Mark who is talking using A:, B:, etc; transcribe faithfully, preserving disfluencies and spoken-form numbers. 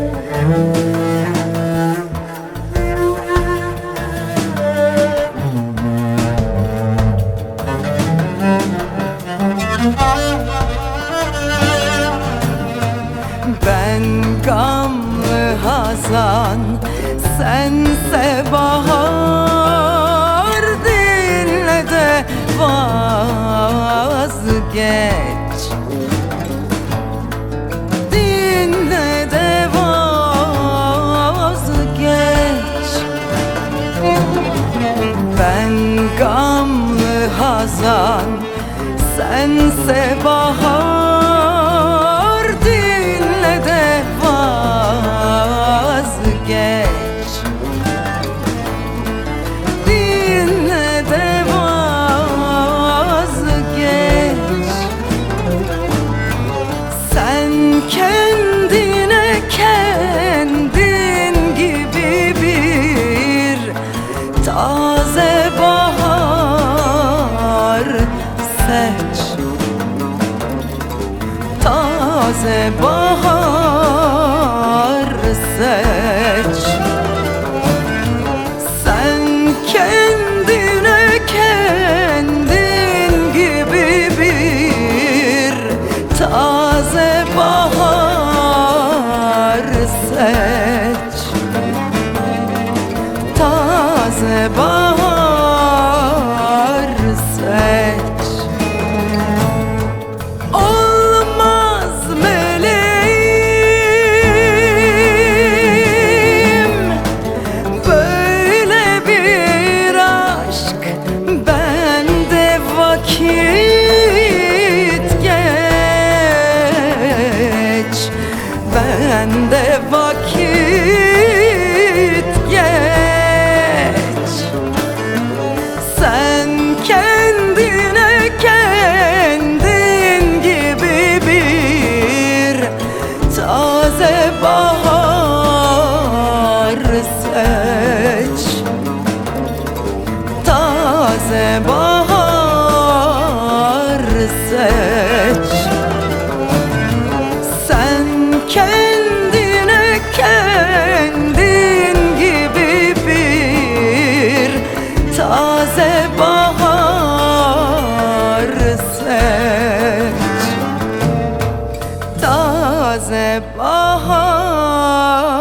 A: Ben gamlı hazan, sense bahar. Dinle de vazgeç, dinle de vazgeç. Ben gamlı hazan, sense bahar. Dinle de vazgeç, dinle de vazgeç. Sen kendine kendin gibi bir taze bahar seç, taze bahar seç. Sen kendine kendin gibi bir taze bahar seç, taze bahar seç. Olmaz meleğim böyle bir aşk, bende vakit geç, bende vakit geç. Sen kendine kendin gibi bir taze bahar seç, taze bahar seç. Sen kendine kendin gibi bir taze bahar seç, taze bahar